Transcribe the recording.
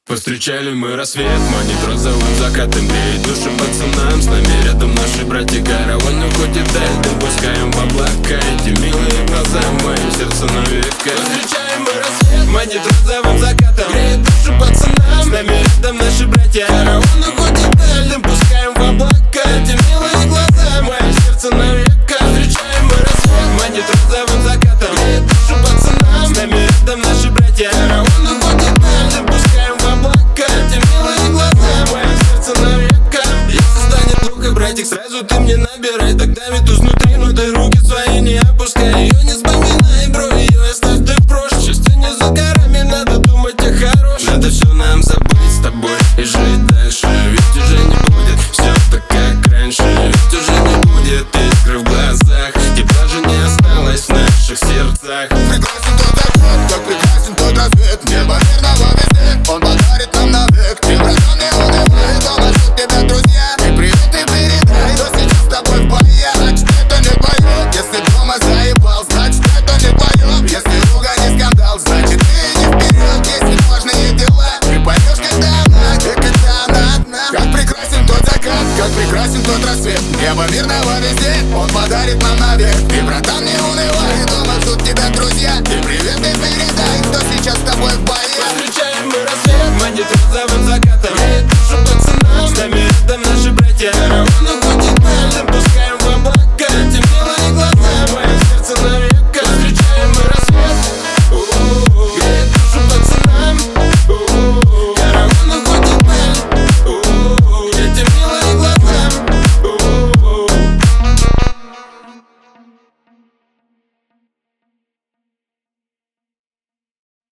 Повстречали мы рассвет, манит розовым закатом, греет души пацанам. С нами рядом наши братья, караван уходит даль, дым пускаем в облака. Эти милые глаза в моем сердце навека. Повстречаем мы рассвет, манит розовым закатом, греет души пацанам. С нами рядом наши братья, караван уходит даль, дым пускаем в облака. Эти милые глаза в моем сердце навека. Встречаем мы рассвет, манит розовым закатом, греет души пацанам. С нами рядом наши братья, караван уходит даль, дым пускаем в облака. Эти милые глаза в моем сердце навека. Если станет плохо, братик, сразу ты мне набирай. Так давит изнутри, но ты руки свои не опускай. Ее не вспоминай, бро, ее оставь ты в прошлом. Счастье не за горами, надо думать о хорошем. Надо все нам забыть с тобой и жить дальше. Ведь уже не будет все так, как раньше. Ведь уже не будет искры в глазах. Тепла же не осталось в наших сердцах. Прекрасен тот закат, как прекрасен тот рассвет. Небо мирного везде, он подарит нам навек. Ты, братан, не унывай, дома ждут тебя друзья. И привет ты передай, кто сейчас с тобой в бое. Значит, это не твое. Если дома заебал, значит, это не твое. Если руга не скандал, значит, ты не вперед. Если важные дела, ты поймешь, когда она, и когда она одна. Как прекрасен тот закат, как прекрасен тот рассвет. Небо мирного везде, он подарит нам навек. Ты, братан, не унывай, дома ждут тебя друзья. И привет ты передай, кто сейчас с тобой в